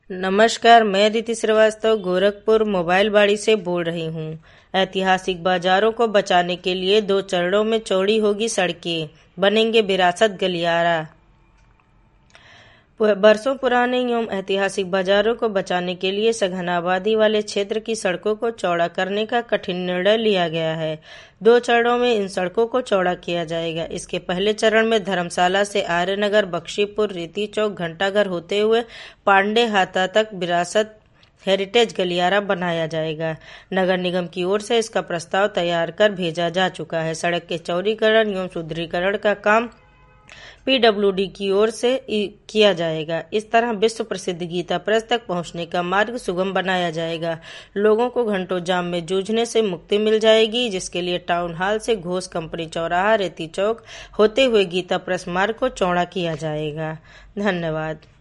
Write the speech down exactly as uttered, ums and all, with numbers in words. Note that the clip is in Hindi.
नमस्कार, मैं अदिति श्रीवास्तव गोरखपुर मोबाइल बाड़ी से बोल रही हूँ। ऐतिहासिक बाजारों को बचाने के लिए दो चरणों में चौड़ी होगी सड़कें, बनेंगे विरासत गलियारा। बरसों पुराने एवं ऐतिहासिक बाजारों को बचाने के लिए सघन आबादी वाले क्षेत्र की सड़कों को चौड़ा करने का कठिन निर्णय लिया गया है। दो चरणों में इन सड़कों को चौड़ा किया जाएगा। इसके पहले चरण में धर्मशाला से आर्यनगर, बख्शीपुर, रीति चौक, घंटाघर होते हुए पांडे हाता तक विरासत हेरिटेज गलियारा बनाया जाएगा। नगर निगम की ओर से इसका प्रस्ताव तैयार कर भेजा जा चुका है। सड़क के चौड़ीकरण एवं सुदृढ़ीकरण का काम पीडब्ल्यूडी की ओर से किया जाएगा। इस तरह विश्व प्रसिद्ध गीता प्रेस तक पहुंचने का मार्ग सुगम बनाया जाएगा। लोगों को घंटों जाम में जूझने से मुक्ति मिल जाएगी, जिसके लिए टाउन हॉल से घोष कंपनी चौराहा, रेती चौक होते हुए गीता प्रेस मार्ग को चौड़ा किया जाएगा। धन्यवाद।